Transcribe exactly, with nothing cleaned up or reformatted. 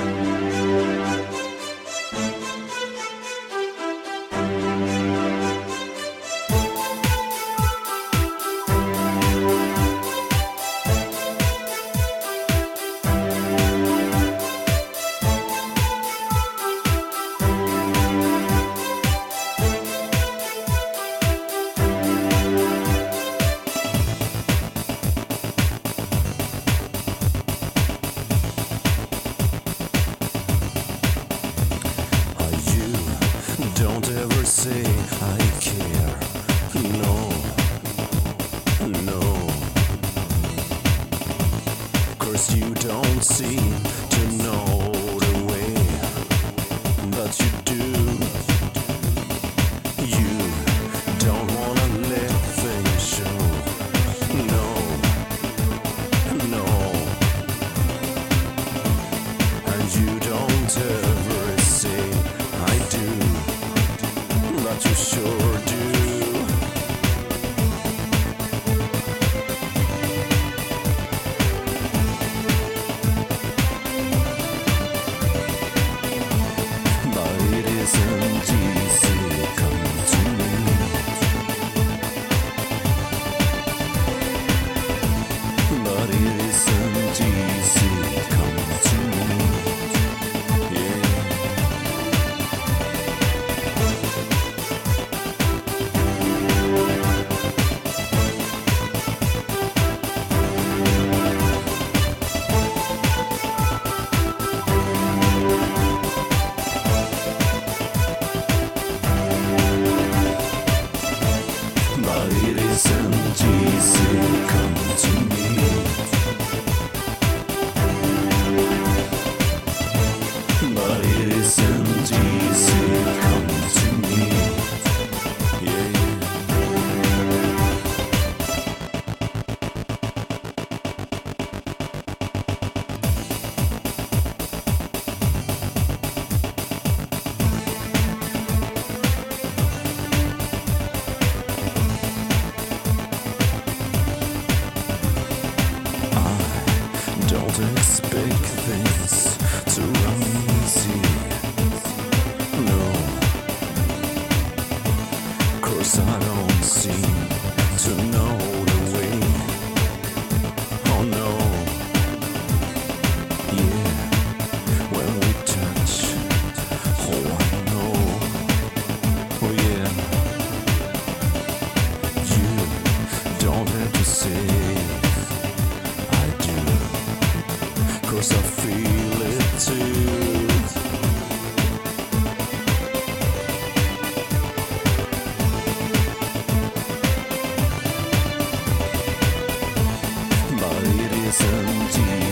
Don't ever say I care. No, no. 'Cause you don't seem to know the way, but you do. You don't wanna let things show. No, no. And you don't ever say I do, but you sure do. But it isn't easy coming to me. But it isn't easy coming to me. Yeah. But it isn't easy coming to me. But it isn't easy coming to me. Yeah. Don't expect things to run easy. No, 'cause I don't seem to know the way. Oh no, yeah, when we touch, oh I know, oh yeah. You don't have to say I do, 'cause I feel it too. But it isn't easy